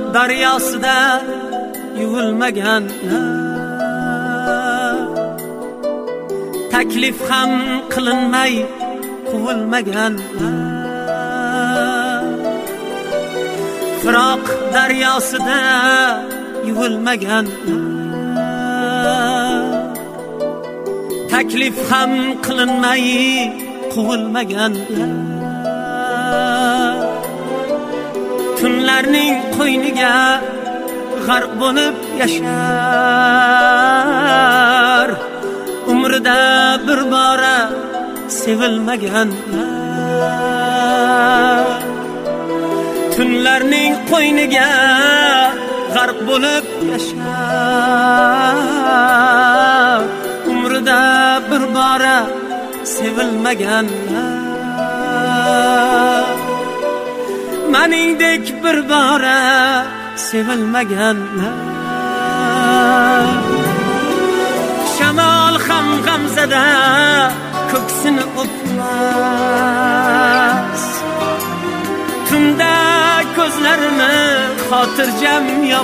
daryosida yuvilmagan, taklif ham qilinmay quvilmagan, firoq daryosida yuvilmagan, taklif ham qilinmay quvilmagan, tunlarning qo'yniga g'arq bo'lib yashar, umrida bir bora sevilmagan, tunlarning qo'yniga g'arq bo'lib yashar, umrida bir bora sevilmagan, meningdek bir bora sevilmagan, shamol ham g'amzada ko'ksini o'pmas, tunda ko'zlarini xotirjam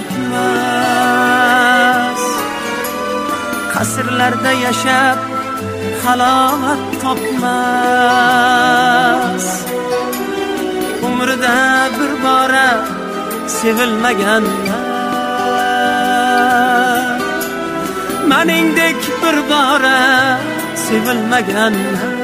yopmas, qasrlarda yashab halovat topmas, umrida bir bora sevilmagan, meningdek bir bora sevilmagan.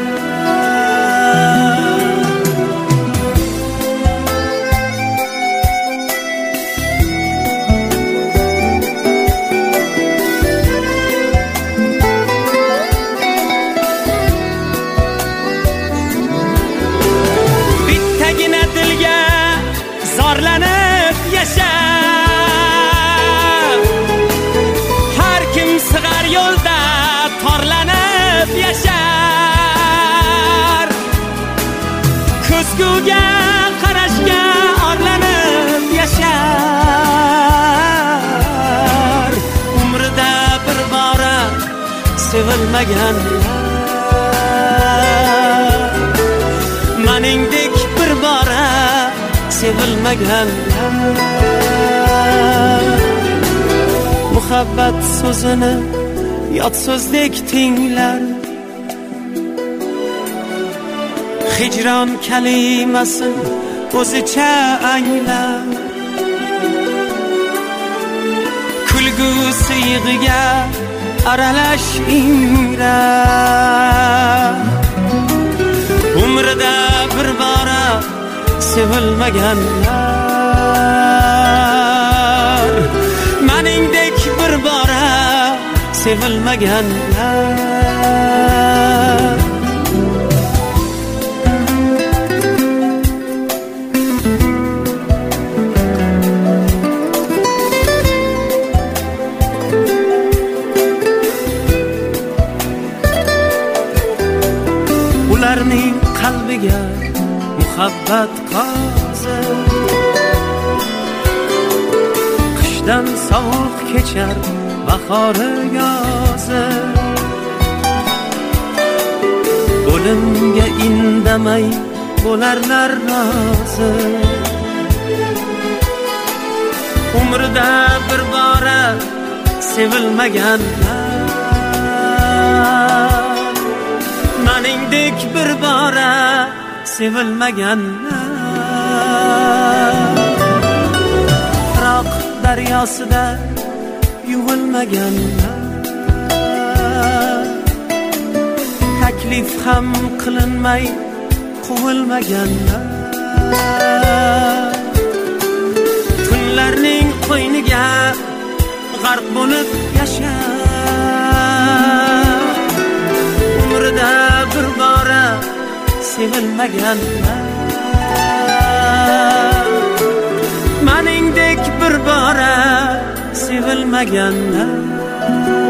Bittagina dilga zorlanib yashab, har kim sig'ar yo'lda torlanib yashar, ko'zguga qarashga orlanib yashar, umrida bir bora sevilmagan, meningdek bir bora sevilmagan, muhabbat so'zini yot so'zdek tinglar, hijron kalimasin o'zicha anglar, kulgusi yig'iga aralash ingrar, umrida bir bora sevilmaganlar, meningdek bir bora sevilmaganlar. Ularning qalbiga muhabbat qozi, qishdan sovuq kechar bahori yozi, o'limga indamay bo'larlar rozi, umrida bir bora sevilmaganlar, meningdek bir bora sevilmaganlar, firoq daryosida yuvilmaganlar, taklif ham qilinmay quvilmaganlar, tunlarning qo'yniga g'arq bo'lib yashar, umrida bir bora sevilmaganlar, meningdek bir bora sevilmaganlar.